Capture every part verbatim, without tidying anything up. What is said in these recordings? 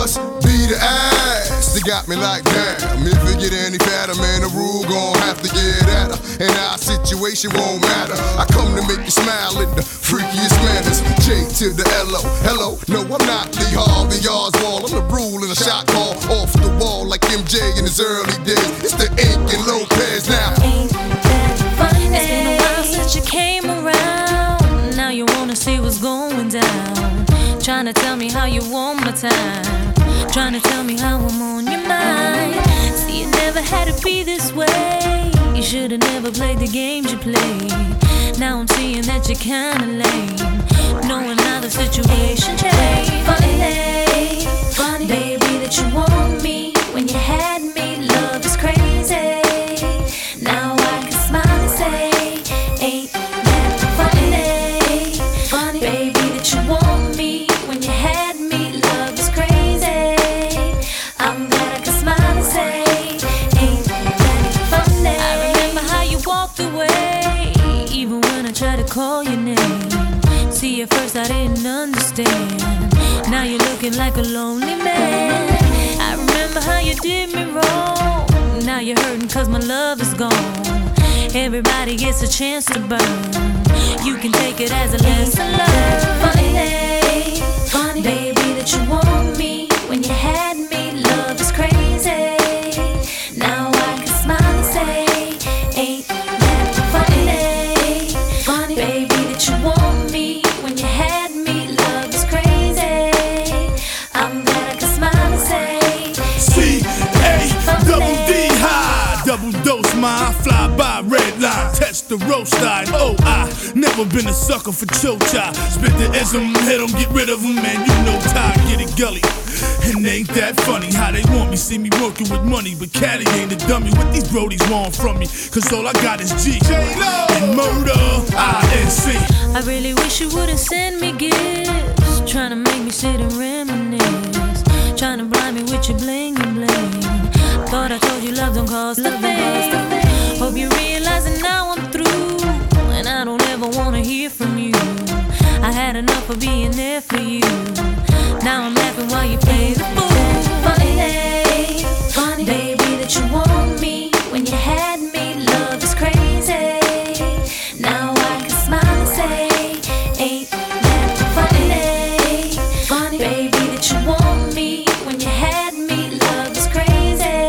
must be the ass that got me like damn. If it get any fatter, man, the rule gon' have to get at her, and our situation won't matter. I come to make you smile in the freakiest manners. J to the L O, hello. No, I'm not Lee Harvey Oswald. I'm the rule in a shot call off the wall like M J in his early days. It's the Ink and Lopez now. Ain't that funny? It's been a while since you came around. Now you wanna see what's going down. Trying to tell me how you want my time. Trying to tell me how I'm on your mind. See, it never had to be this way. You should've never played the games you played. Now I'm seeing that you're kinda lame, knowing how the situation changed. Funny, funny, baby, that you want me when you had me. Love is crazy. Now I can smile and say, ain't that funny? Funny, baby, that you want me when you had me. Love is crazy. I'm glad I can smile and say, ain't that funny? I remember how you walked away, even when I tried to call your name. See, at first I didn't understand. Now you're looking like a lonely man. I remember how you did me wrong. Now you're hurting cause my love is gone. Everybody gets a chance to burn. You can take it as a lesson learned. Funny, funny, baby, that you want me when you had me. Love is crazy. Now I can smile and say, ain't that funny? Funny, baby, that you want me when you had me. Love is crazy. I'm glad I can smile and say, C A double D high, double dose my fly by red line, test the roast line. Oh, I never been a sucker for chocha. Spit the ism, hit 'em, get rid of 'em, man. You know Ty, get it gully. And ain't that funny how they want me, see me working with money, but Caddy ain't a dummy. What these brodies want from me, cause all I got is G and murder, I N C. I really wish you wouldn't send me gifts, trying to make me sit and reminisce, trying to blind me with your bling and bling. Thought I told you love don't cost a thing. Hope you realizing now I'm through, and I don't ever wanna hear from you. I had enough of being there for you. Now I'm laughing while you play the fool. Funny, funny, baby, that you want me when you had me. Love is crazy. Now I can smile and say, ain't that funny? Funny, baby, that you want me when you had me. Love is crazy.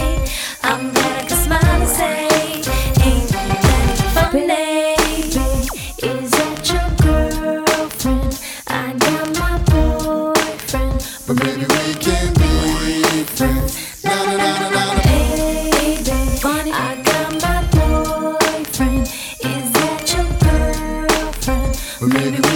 I'm glad I can smile and say, ain't that funny? Baby, is that your girlfriend? I got my boyfriend, But maybe we can be friends. Na na na na na na. baby, funny, I got my boyfriend. Is that your girlfriend? But maybe we